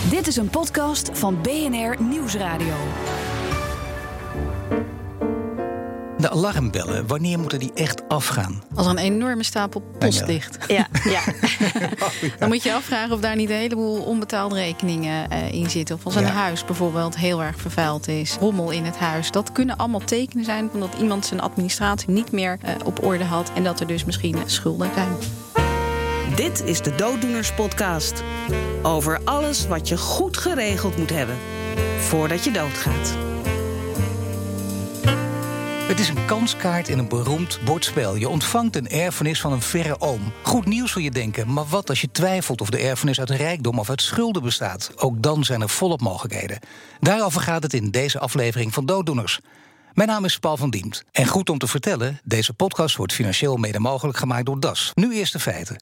Dit is een podcast van BNR Nieuwsradio. De alarmbellen, wanneer moeten die echt afgaan? Als er een enorme stapel post ligt. Ja. Dan moet je afvragen of daar niet een heleboel onbetaalde rekeningen in zitten. Of als een huis bijvoorbeeld heel erg vervuild is. Rommel in het huis. Dat kunnen allemaal tekenen zijn van dat iemand zijn administratie niet meer op orde had. En dat er dus misschien schulden zijn. Dit is de Dooddoeners podcast. Over alles wat je goed geregeld moet hebben voordat je doodgaat. Het is een kanskaart in een beroemd bordspel. Je ontvangt een erfenis van een verre oom. Goed nieuws wil je denken, maar wat als je twijfelt of de erfenis uit rijkdom of uit schulden bestaat? Ook dan zijn er volop mogelijkheden. Daarover gaat het in deze aflevering van Dooddoeners. Mijn naam is Paul van Diemt. En goed om te vertellen, deze podcast wordt financieel mede mogelijk gemaakt door DAS. Nu eerst de feiten.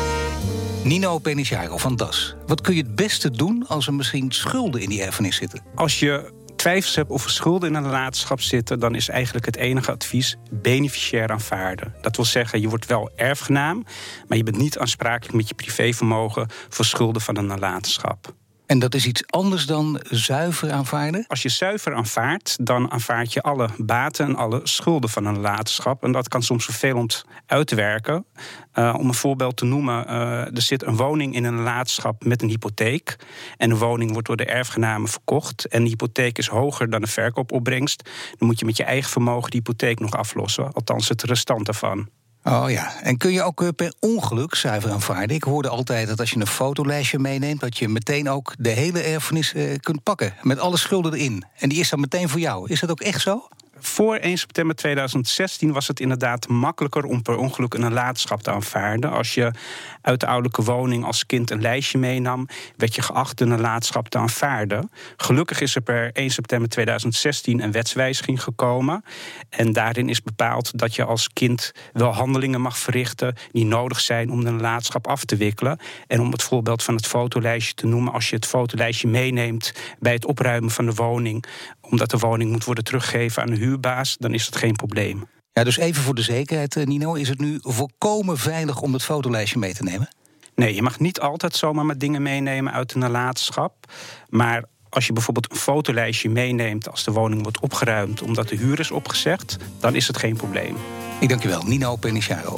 Nino Peniciaro van DAS. Wat kun je het beste doen als er misschien schulden in die erfenis zitten? Als je twijfels hebt of er schulden in een nalatenschap zitten, dan is eigenlijk het enige advies beneficiair aanvaarden. Dat wil zeggen, je wordt wel erfgenaam, maar je bent niet aansprakelijk met je privévermogen voor schulden van een nalatenschap. En dat is iets anders dan zuiver aanvaarden? Als je zuiver aanvaardt, dan aanvaard je alle baten en alle schulden van een nalatenschap. En dat kan soms vervelend uitwerken. Om een voorbeeld te noemen, er zit een woning in een nalatenschap met een hypotheek. En de woning wordt door de erfgenamen verkocht. En de hypotheek is hoger dan de verkoopopbrengst. Dan moet je met je eigen vermogen die hypotheek nog aflossen. Althans het restant daarvan. Oh ja, en kun je ook per ongeluk zuiver aanvaarden? Ik hoorde altijd dat als je een fotolijstje meeneemt, dat je meteen ook de hele erfenis kunt pakken. Met alle schulden erin. En die is dan meteen voor jou. Is dat ook echt zo? Voor 1 september 2016 was het inderdaad makkelijker om per ongeluk een nalatenschap te aanvaarden. Als je uit de ouderlijke woning als kind een lijstje meenam, werd je geacht een nalatenschap te aanvaarden. Gelukkig is er per 1 september 2016 een wetswijziging gekomen. En daarin is bepaald dat je als kind wel handelingen mag verrichten die nodig zijn om de nalatenschap af te wikkelen. En om het voorbeeld van het fotolijstje te noemen, als je het fotolijstje meeneemt bij het opruimen van de woning, omdat de woning moet worden teruggegeven aan de huurbaas, dan is dat geen probleem. Ja, dus even voor de zekerheid, Nino, is het nu volkomen veilig om het fotolijstje mee te nemen? Nee, je mag niet altijd zomaar met dingen meenemen uit de nalatenschap. Maar als je bijvoorbeeld een fotolijstje meeneemt als de woning wordt opgeruimd omdat de huur is opgezegd, dan is het geen probleem. Ik dank je wel, Nino Peniciaro.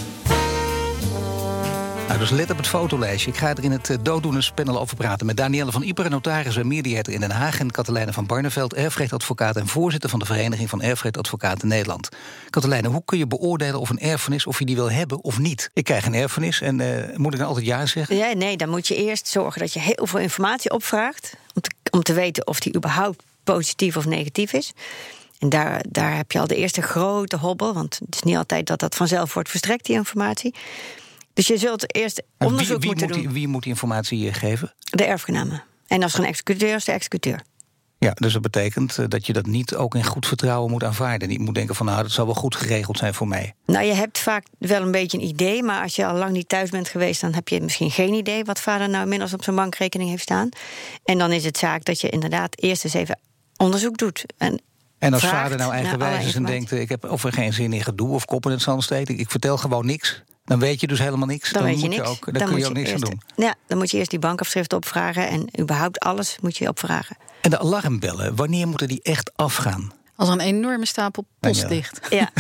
Nou, dus let op het fotolijstje. Ik ga er in het Dooddoenerspanel over praten met Danielle van Ieper, notaris en mediator in Den Haag, en Katelijne van Barneveld, erfrechtadvocaat en voorzitter van de Vereniging van Erfrechtadvocaten Nederland. Katelijne, hoe kun je beoordelen of een erfenis, of je die wil hebben of niet? Ik krijg een erfenis en moet ik dan altijd ja zeggen? Ja, nee, dan moet je eerst zorgen dat je heel veel informatie opvraagt om te weten of die überhaupt positief of negatief is. En daar heb je al de eerste grote hobbel, want het is niet altijd dat vanzelf wordt verstrekt, die informatie. Dus je zult eerst onderzoek moeten doen. Wie moet die informatie geven? De erfgenamen. En als er een executeur is, de executeur. Ja, dus dat betekent dat je dat niet ook in goed vertrouwen moet aanvaarden. Niet moet denken van, nou, dat zal wel goed geregeld zijn voor mij. Nou, je hebt vaak wel een beetje een idee, maar als je al lang niet thuis bent geweest, dan heb je misschien geen idee wat vader nou inmiddels op zijn bankrekening heeft staan. En dan is het zaak dat je inderdaad eerst eens even onderzoek doet. En als vader nou eigenwijs is en denkt, ik heb of er geen zin in gedoe of kop in het zand steken, ik vertel gewoon niks. Dan weet je dus helemaal niks. Dan kun je ook niks aan doen. Ja, dan moet je eerst die bankafschrift opvragen en überhaupt alles moet je opvragen. En de alarmbellen, wanneer moeten die echt afgaan? Als er een enorme stapel post ligt. Ja.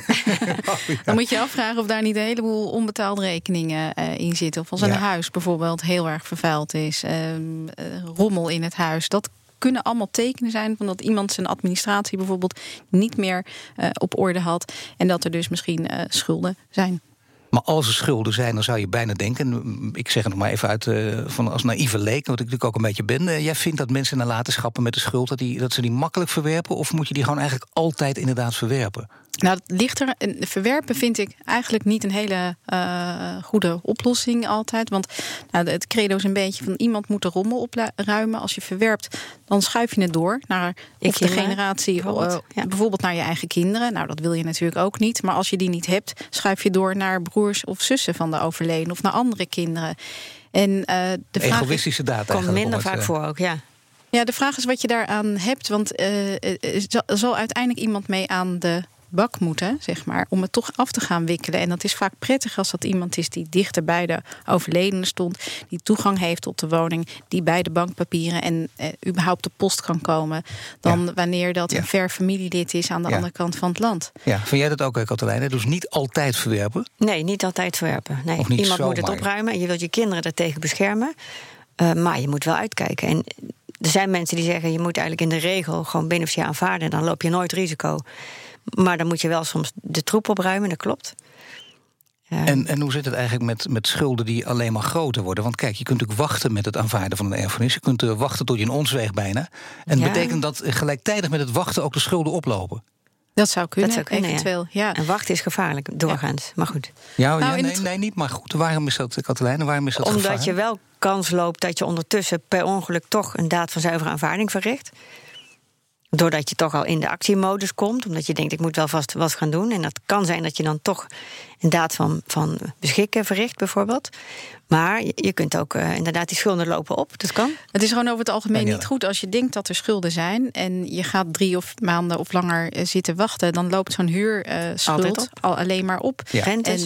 Dan moet je afvragen of daar niet een heleboel onbetaalde rekeningen in zitten. Of als een huis bijvoorbeeld heel erg vervuild is. Rommel in het huis. Dat kunnen allemaal tekenen zijn van dat iemand zijn administratie bijvoorbeeld niet meer op orde had. En dat er dus misschien schulden zijn. Maar als er schulden zijn, dan zou je bijna denken, ik zeg het nog maar even uit van als naïeve leek, wat ik natuurlijk ook een beetje ben. Jij vindt dat mensen nalatenschapppen met de schuld, dat ze die makkelijk verwerpen? Of moet je die gewoon eigenlijk altijd inderdaad verwerpen? Nou, het ligt er. Verwerpen vind ik eigenlijk niet een hele goede oplossing altijd. Want het credo is een beetje van iemand moet de rommel opruimen. Als je verwerpt, dan schuif je het door naar of de generatie, bijvoorbeeld naar je eigen kinderen. Nou, dat wil je natuurlijk ook niet. Maar als je die niet hebt, schuif je door naar broers of zussen van de overleden of naar andere kinderen. En de vraag egoïstische data komt minder vaak voor ook, ja. Ja, de vraag is wat je daaraan hebt. Want zal uiteindelijk iemand mee aan de bak moeten, zeg maar, om het toch af te gaan wikkelen. En dat is vaak prettig als dat iemand is die dichter bij de overledene stond, die toegang heeft tot de woning, die bij de bankpapieren en überhaupt de post kan komen, dan wanneer dat een ver familielid is aan de andere kant van het land. Ja, vind jij dat ook, Katelijne? Dus niet altijd verwerpen? Nee, niet altijd verwerpen. Nee. Of niet iemand zomaar. moet het opruimen en je wilt je kinderen daartegen beschermen. Maar je moet wel uitkijken. En er zijn mensen die zeggen, je moet eigenlijk in de regel gewoon beneficiair aanvaarden. Dan loop je nooit risico. Maar dan moet je wel soms de troep opruimen, dat klopt. En hoe zit het eigenlijk met schulden die alleen maar groter worden? Want kijk, je kunt natuurlijk wachten met het aanvaarden van een erfenis. Je kunt wachten tot je een ons weegt bijna. En betekent dat gelijktijdig met het wachten ook de schulden oplopen? Dat zou kunnen, eventueel. Ja. En wachten is gevaarlijk, doorgaans. Ja. Maar goed. Nee, niet maar goed. Waarom is dat, Katelijne? Waarom is dat Omdat gevaar? je wel kans loopt dat je ondertussen per ongeluk toch een daad van zuivere aanvaarding verricht. Doordat je toch al in de actiemodus komt. Omdat je denkt, ik moet wel vast wat gaan doen. En dat kan zijn dat je dan toch een daad van beschikken verricht, bijvoorbeeld. Maar je kunt ook inderdaad die schulden lopen op. Dat kan. Het is gewoon over het algemeen niet goed als je denkt dat er schulden zijn en je gaat 3 maanden of langer zitten wachten, dan loopt zo'n huurschuld al alleen maar op. Ja.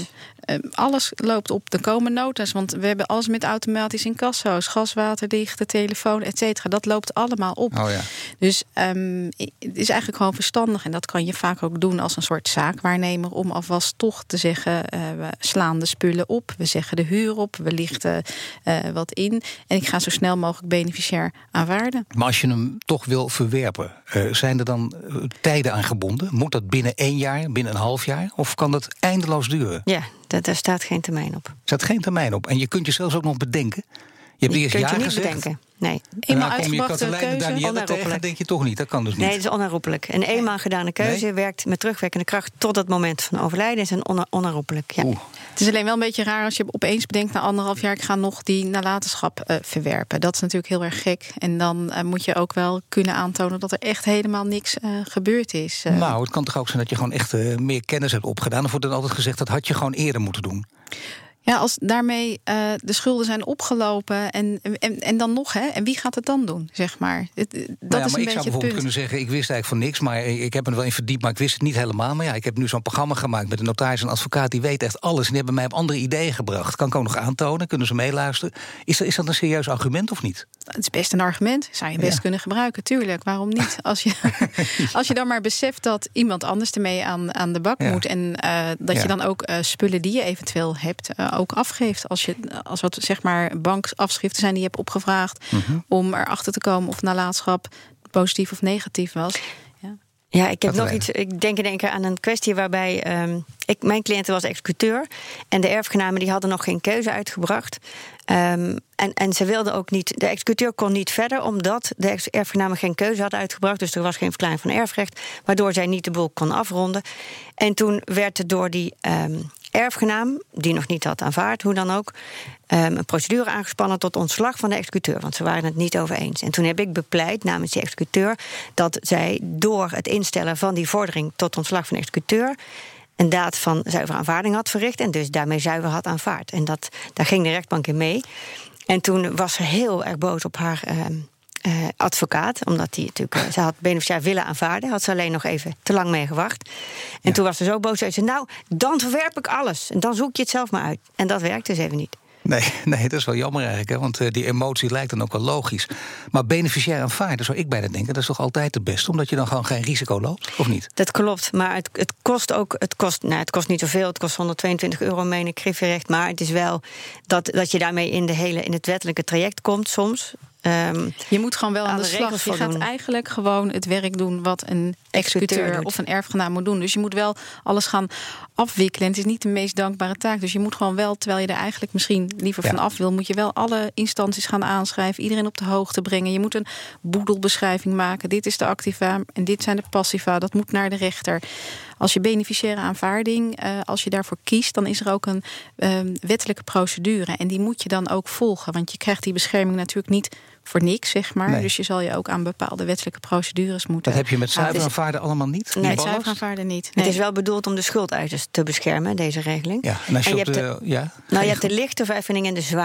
En alles loopt op. Er komen nota's, want we hebben alles met automatisch incasso's, gas, water, licht, telefoon, et cetera. Dat loopt allemaal op. Oh ja. Dus het is eigenlijk gewoon verstandig, en dat kan je vaak ook doen als een soort zaakwaarnemer, om alvast toch te zeggen, we slaan de spullen op, we zeggen de huur op, we lichten wat in en ik ga zo snel mogelijk beneficiair aanvaarden. Maar als je hem toch wil verwerpen, zijn er dan tijden aan gebonden? Moet dat binnen 1 jaar, binnen een half jaar? Of kan dat eindeloos duren? Ja, daar staat geen termijn op. Er staat geen termijn op. En je kunt je zelfs ook nog bedenken. Je hebt eerst ja gezegd. Bedenken. Nee. Eenmaal uitgebrachte keuze. Tegen, denk je toch niet. Dat kan dus niet. Nee, dat is onherroepelijk. Een eenmaal gedane keuze werkt met terugwerkende kracht tot het moment van overlijden. Is een onherroepelijk. Ja. Het is alleen wel een beetje raar als je opeens bedenkt na 1,5 jaar, ik ga nog die nalatenschap verwerpen. Dat is natuurlijk heel erg gek. En dan moet je ook wel kunnen aantonen dat er echt helemaal niks gebeurd is. Nou, het kan toch ook zijn dat je gewoon echt meer kennis hebt opgedaan. Of wordt dan altijd gezegd, dat had je gewoon eerder moeten doen. Ja, als daarmee de schulden zijn opgelopen en dan nog, hè? En wie gaat het dan doen, zeg maar? Dat is een beetje het punt. Ik zou bijvoorbeeld kunnen zeggen, ik wist eigenlijk van niks, maar ik heb me er wel in verdiept, maar ik wist het niet helemaal. Maar ja, ik heb nu zo'n programma gemaakt met een notaris en advocaat, die weet echt alles en die hebben mij op andere ideeën gebracht. Kan ik ook nog aantonen, kunnen ze meeluisteren. Is dat een serieus argument of niet? Het is best een argument, zou je best kunnen gebruiken, tuurlijk. Waarom niet? Als je dan maar beseft dat iemand anders ermee aan de bak moet en dat je dan ook spullen die je eventueel hebt ook afgeeft. Als wat zeg maar bankafschriften zijn die je hebt opgevraagd om erachter te komen of nalatenschap positief of negatief was. Ja, ik heb nog iets. Ik denk in één keer aan een kwestie waarbij mijn cliënt was executeur en de erfgenamen die hadden nog geen keuze uitgebracht. En ze wilden ook niet. De executeur kon niet verder omdat de erfgenamen geen keuze hadden uitgebracht. Dus er was geen verklaring van erfrecht, waardoor zij niet de boel kon afronden. En toen werd er door die erfgenaam, die nog niet had aanvaard, hoe dan ook, een procedure aangespannen tot ontslag van de executeur. Want ze waren het niet over eens. En toen heb ik bepleit namens die executeur dat zij door het instellen van die vordering tot ontslag van de executeur een daad van zuivere aanvaarding had verricht en dus daarmee zuiver had aanvaard. En daar ging de rechtbank in mee. En toen was ze heel erg boos op haar advocaat, omdat die natuurlijk, ze had beneficiair willen aanvaarden, had ze alleen nog even te lang mee gewacht. En toen was ze zo boos, zei ze, nou, dan verwerp ik alles en dan zoek je het zelf maar uit. En dat werkte dus even niet. Nee, dat is wel jammer eigenlijk, hè? Want die emotie lijkt dan ook wel logisch. Maar beneficiair aanvaarden, zou ik bijna denken, dat is toch altijd het beste, omdat je dan gewoon geen risico loopt, of niet? Dat klopt, maar het kost ook, het kost niet zoveel, het kost €122, meen ik, griffierecht, maar het is wel dat je daarmee in het wettelijke traject komt soms. Je moet gewoon wel aan de slag. Je gaat eigenlijk gewoon het werk doen wat een executeur of een erfgenaam moet doen. Dus je moet wel alles gaan afwikkelen. Het is niet de meest dankbare taak. Dus je moet gewoon wel, terwijl je er eigenlijk misschien liever van af wil, moet je wel alle instanties gaan aanschrijven, iedereen op de hoogte brengen. Je moet een boedelbeschrijving maken. Dit is de activa en dit zijn de passiva. Dat moet naar de rechter. Als je beneficiaire aanvaarding, als je daarvoor kiest, dan is er ook een wettelijke procedure. En die moet je dan ook volgen. Want je krijgt die bescherming natuurlijk niet voor niks, zeg maar. Nee. Dus je zal je ook aan bepaalde wettelijke procedures moeten. Dat heb je met zuiver aanvaarden allemaal niet? Nee, zuiver aanvaarden niet. Nee. Het is wel bedoeld om de schuldeisers te beschermen, deze regeling. Ja, en als je hebt de lichte verheffing en de zware.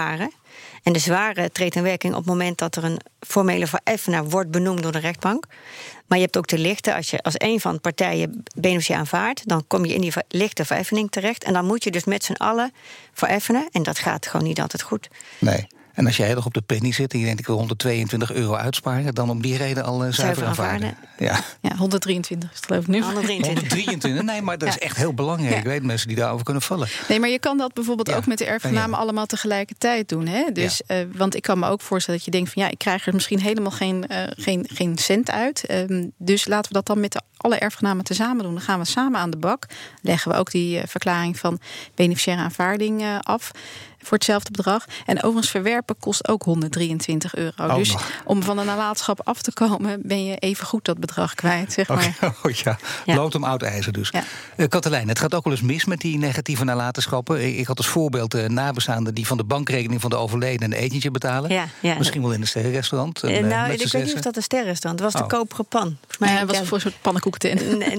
En de zware treedt in werking op het moment dat er een formele vereffenaar wordt benoemd door de rechtbank. Maar je hebt ook de lichte. Als een van de partijen beneficie aanvaardt, dan kom je in die lichte vereffening terecht. En dan moet je dus met z'n allen vereffenen. En dat gaat gewoon niet altijd goed. Nee. En als jij heel erg op de penny zit en je denkt ik wil 122 euro uitsparen, dan om die reden al zuiver aanvaarden. Ja, 123 is het geloof ik nu. 123, nee, maar dat is echt heel belangrijk. Ik weet mensen die daarover kunnen vallen. Nee, maar je kan dat bijvoorbeeld ook met de erfgenamen allemaal tegelijkertijd doen. Hè? Dus, want ik kan me ook voorstellen dat je denkt van ik krijg er misschien helemaal geen cent uit. Dus laten we dat dan met alle erfgenamen tezamen doen. Dan gaan we samen aan de bak. Leggen we ook die verklaring van beneficiaire aanvaarding af voor hetzelfde bedrag. En overigens verwerpen kost ook 123 euro. Oh, dus om van de nalatenschap af te komen, ben je even goed dat bedrag kwijt, zeg maar. Lood om oud ijzer dus. Ja. Katelijn, het gaat ook wel eens mis met die negatieve nalatenschappen. Ik had als voorbeeld nabestaanden die van de bankrekening van de overleden een etentje betalen. Ja. Misschien wel in een sterrenrestaurant. Ik weet niet of dat een sterrenrestaurant was. De koperen pan. Het was voor een soort pannenkoektent.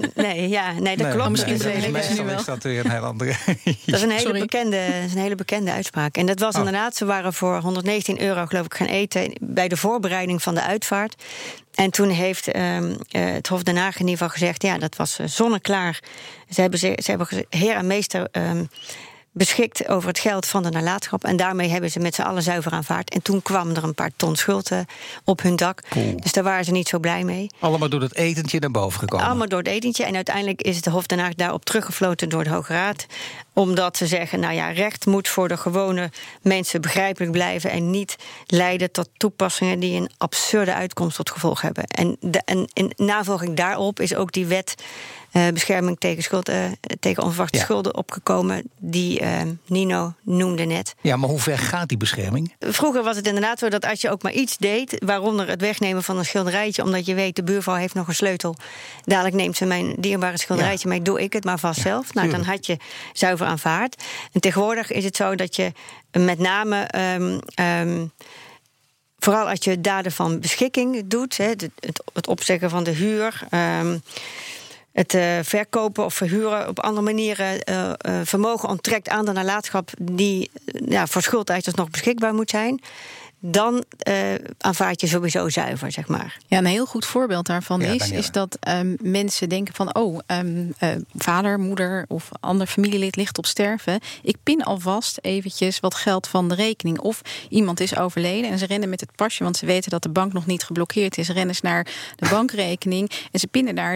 Nee, dat klopt. Misschien is dat weer een heel andere. Dat is een hele bekende uitspraak. En dat was inderdaad, ze waren voor 119 euro geloof ik gaan eten bij de voorbereiding van de uitvaart. En toen heeft het Hof Den Haag in ieder geval gezegd, dat was zonneklaar. Ze hebben heer en meester beschikt over het geld van de nalatenschap. En daarmee hebben ze met z'n allen zuiver aanvaard. En toen kwam er een paar ton schuld op hun dak. Dus daar waren ze niet zo blij mee. Allemaal door het etentje naar boven gekomen? Allemaal door het etentje. En uiteindelijk is het Hof Den Haag daarop teruggefloten door de Hoge Raad. Omdat ze zeggen, recht moet voor de gewone mensen begrijpelijk blijven en niet leiden tot toepassingen die een absurde uitkomst tot gevolg hebben. En in navolging daarop is ook die wet bescherming tegen onverwachte schulden opgekomen, die Nino noemde net. Ja, maar hoe ver gaat die bescherming? Vroeger was het inderdaad zo dat als je ook maar iets deed, waaronder het wegnemen van een schilderijtje, omdat je weet, de buurvrouw heeft nog een sleutel, dadelijk neemt ze mijn dierbare schilderijtje mee, doe ik het maar vast zelf. Dan had je zuiver aanvaard. En tegenwoordig is het zo dat je met name vooral als je daden van beschikking doet, het opzeggen van de huur, het verkopen of verhuren op andere manieren vermogen onttrekt aan de nalatenschap die voor schuldeisers nog beschikbaar moet zijn, dan aanvaard je sowieso zuiver, zeg maar. Ja, een heel goed voorbeeld daarvan is dat mensen denken van vader, moeder of ander familielid ligt op sterven. Ik pin alvast eventjes wat geld van de rekening. Of iemand is overleden en ze rennen met het pasje, want ze weten dat de bank nog niet geblokkeerd is. Rennen ze naar de bankrekening en ze pinnen daar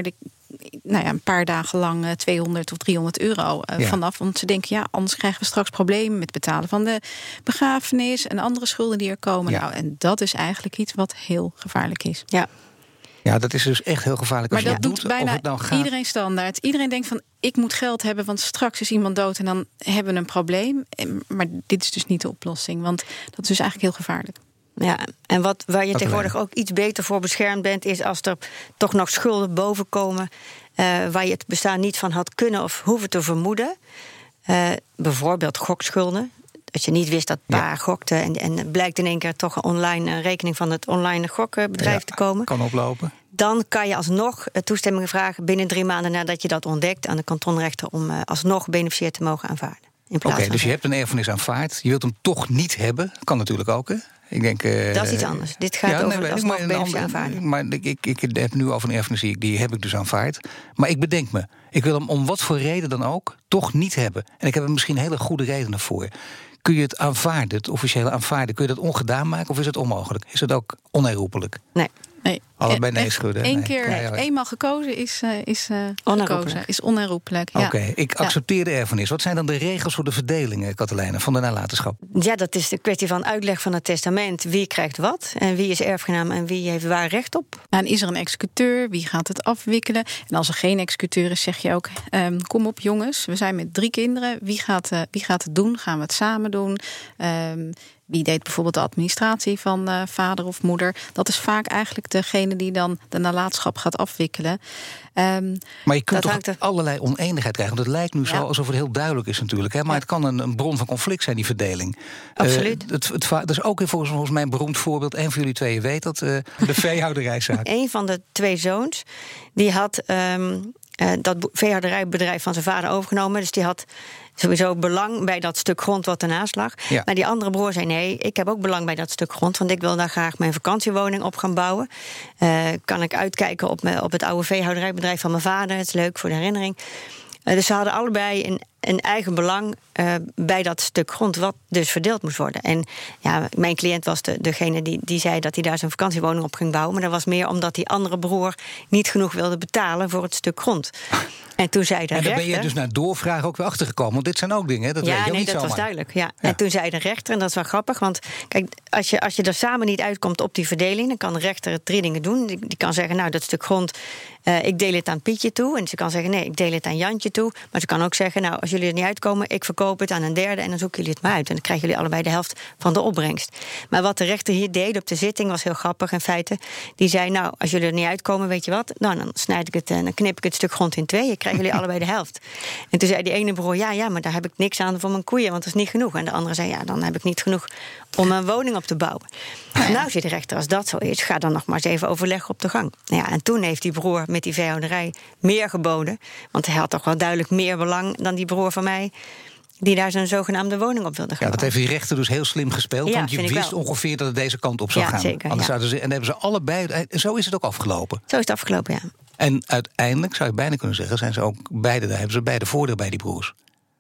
een paar dagen lang 200 of 300 euro vanaf. Want ze denken, anders krijgen we straks problemen met het betalen van de begrafenis en andere schulden die er komen. Ja. En dat is eigenlijk iets wat heel gevaarlijk is. Ja, dat is dus echt heel gevaarlijk. Maar dat doet bijna iedereen standaard. Iedereen denkt van, ik moet geld hebben, want straks is iemand dood en dan hebben we een probleem. Maar dit is dus niet de oplossing, want dat is dus eigenlijk heel gevaarlijk. Ja, en waar je tegenwoordig ook iets beter voor beschermd bent, is als er toch nog schulden boven komen waar je het bestaan niet van had kunnen of hoeven te vermoeden. Bijvoorbeeld gokschulden. Dat je niet wist dat pa gokte en blijkt in één keer toch een online rekening van het online gokbedrijf te komen. Kan oplopen. Dan kan je alsnog toestemming vragen binnen 3 maanden nadat je dat ontdekt aan de kantonrechter om alsnog beneficiair te mogen aanvaarden. Oké, dus je hebt een erfenis aanvaard. Je wilt hem toch niet hebben. Kan natuurlijk ook, hè? Ik denk, dat is iets anders. Dit gaat over alsnog beneficiair aanvaarden. Maar ik heb nu over een erfenis die heb ik dus aanvaard. Maar ik bedenk me, ik wil hem om wat voor reden dan ook toch niet hebben. En ik heb er misschien hele goede redenen voor. Kun je het aanvaarden, het officiële aanvaarden, kun je dat ongedaan maken of is het onmogelijk? Is het ook onherroepelijk? Nee. Allebei nee schudden. Eenmaal gekozen is onherroepelijk. Oké, ik accepteer de erfenis. Wat zijn dan de regels voor de verdeling, Katelijne, van de nalatenschap? Ja, dat is de kwestie van uitleg van het testament. Wie krijgt wat en wie is erfgenaam en wie heeft waar recht op? En is er een executeur? Wie gaat het afwikkelen? En als er geen executeur is, zeg je ook, kom op jongens, we zijn met 3 kinderen. Wie gaat het doen? Gaan we het samen doen? Wie deed bijvoorbeeld de administratie van vader of moeder? Dat is vaak eigenlijk degene die dan de nalatenschap gaat afwikkelen. Maar je kunt toch allerlei oneenigheid krijgen. Want het lijkt nu zo alsof het heel duidelijk is natuurlijk. Hè? Maar het kan een bron van conflict zijn, die verdeling. Absoluut. Dat is ook volgens mij een beroemd voorbeeld. En van jullie tweeën weet dat, de veehouderijzaak. Een van de 2 zoons, die had dat veehouderijbedrijf van zijn vader overgenomen. Dus die had sowieso belang bij dat stuk grond wat ernaast lag. Ja. Maar die andere broer zei nee, ik heb ook belang bij dat stuk grond, want ik wil daar graag mijn vakantiewoning op gaan bouwen. Kan ik uitkijken op het oude veehouderijbedrijf van mijn vader. Het is leuk voor de herinnering. Dus ze hadden allebei een eigen belang bij dat stuk grond, wat dus verdeeld moest worden. En ja, mijn cliënt was degene die zei dat hij daar zijn vakantiewoning op ging bouwen. Maar dat was meer omdat die andere broer niet genoeg wilde betalen voor het stuk grond. En toen zei de rechter... En daar ben je dus na doorvragen ook weer achtergekomen. Want dit zijn ook dingen, hè? Dat weet je ook niet dat zomaar. was duidelijk. Ja. En toen zei de rechter, en dat is wel grappig, want kijk, als je er samen niet uitkomt op die verdeling, dan kan de rechter het 3 dingen doen. Die kan zeggen, nou, dat stuk grond, ik deel het aan Pietje toe. En ze kan zeggen, nee, ik deel het aan Jantje toe. Maar ze kan ook zeggen, nou, als jullie er niet uitkomen, ik verkoop het aan een derde en dan zoeken jullie het maar uit. En dan krijgen jullie allebei de helft van de opbrengst. Maar wat de rechter hier deed op de zitting was heel grappig in feite. Die zei, nou, als jullie er niet uitkomen, weet je wat? Nou, dan snijd ik het en dan knip ik het stuk grond in 2. Dan krijgen jullie allebei de helft. En toen zei die ene broer, ja, maar daar heb ik niks aan voor mijn koeien, want dat is niet genoeg. En de andere zei, ja, dan heb ik niet genoeg om een woning op te bouwen. Nou, zei de rechter, als dat zo is, ga dan nog maar eens even overleggen op de gang. Nou ja, en toen heeft die broer met die veehouderij meer geboden, want hij had toch wel duidelijk meer belang dan die broer van mij, die daar zijn zogenaamde woning op wilde gaan. Ja, dat heeft die rechter dus heel slim gespeeld. Ja, want je wist ongeveer dat het deze kant op zou gaan. Zeker, Anders zouden ze, en hebben ze allebei. Zo is het ook afgelopen. Zo is het afgelopen, ja. En uiteindelijk zou je bijna kunnen zeggen, zijn ze ook beide, daar hebben ze beide voordeel bij die broers.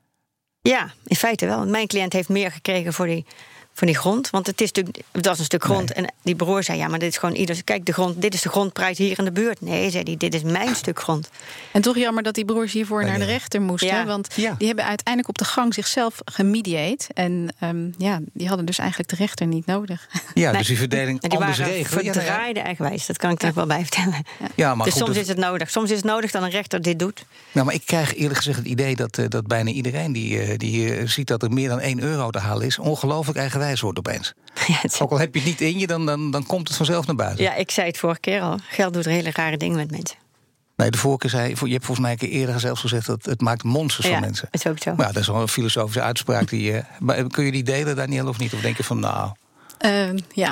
Ja, in feite wel. Mijn cliënt heeft meer gekregen voor die grond. Want het was een stuk grond. Nee. En die broer zei, ja, maar dit is gewoon kijk, dit is de grondprijs hier in de buurt. Nee, zei hij, dit is mijn stuk grond. En toch jammer dat die broers hiervoor naar de rechter moesten. Ja. Want die hebben uiteindelijk op de gang zichzelf gemediate. En die hadden dus eigenlijk de rechter niet nodig. Ja, dus die verdeling anders regelen. Die waren verdraaide eigenwijs, dat kan ik er wel bij vertellen. Ja, maar dus goed, soms is het nodig. Soms is het nodig dat een rechter dit doet. Nou, maar ik krijg eerlijk gezegd het idee dat bijna iedereen die ziet dat er meer dan €1 te halen is, ongelooflijk eigenwijs wordt opeens. Ja, ook al heb je het niet in je, dan komt het vanzelf naar buiten. Ja, ik zei het vorige keer al. Geld doet hele rare dingen met mensen. Nee, de vorige keer je hebt volgens mij een keer eerder zelfs gezegd dat het maakt monsters van mensen. Dat is ook zo. Maar dat is wel een filosofische uitspraak. Maar kun je die delen, Danielle, of niet? Of denk je van, nou... Ja.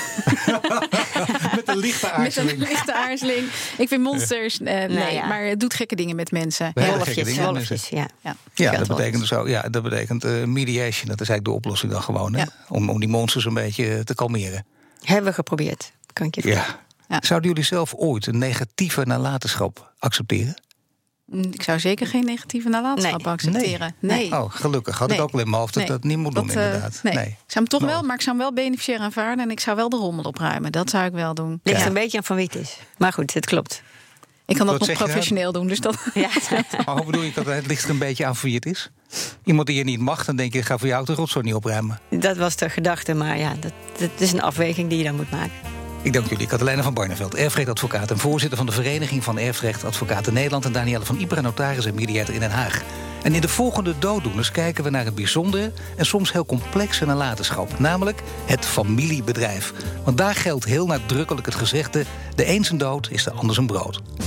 Met een lichte aarzeling. Met een lichte aarzeling. Ik vind monsters, maar het doet gekke dingen met mensen. Wolfjes, ja, dat betekent dus ook. Ja, dat betekent mediation. Dat is eigenlijk de oplossing dan gewoon. Hè? Om die monsters een beetje te kalmeren. Hebben we geprobeerd, kan ik je vertellen. Ja. Zouden jullie zelf ooit een negatieve nalatenschap accepteren? Ik zou zeker geen negatieve nalatenschap accepteren. Nee. Oh, gelukkig. Had ik ook al in mijn hoofd dat dat niet moet doen, inderdaad. Nee. Ik zou hem toch wel, maar ik zou hem wel beneficiair aanvaarden en ik zou wel de rommel opruimen. Dat zou ik wel doen. Ligt een beetje aan van wie het is. Maar goed, het klopt. Ik kan dat nog professioneel doen, dus dat... Ja. Maar hoe bedoel je dat het ligt er een beetje aan wie het is? Iemand die je niet mag, dan denk je, ga voor jou de rotzooi niet opruimen. Dat was de gedachte, maar ja, dat is een afweging die je dan moet maken. Ik dank jullie, Katelijne van Barneveld, erfrechtadvocaat en voorzitter van de Vereniging van Erfrechtadvocaten Nederland, en Danielle van Iperen, notaris en mediator in Den Haag. En in de volgende Dooddoeners kijken we naar het bijzondere en soms heel complexe nalatenschap, namelijk het familiebedrijf. Want daar geldt heel nadrukkelijk het gezegde, de een zijn dood is de ander zijn brood.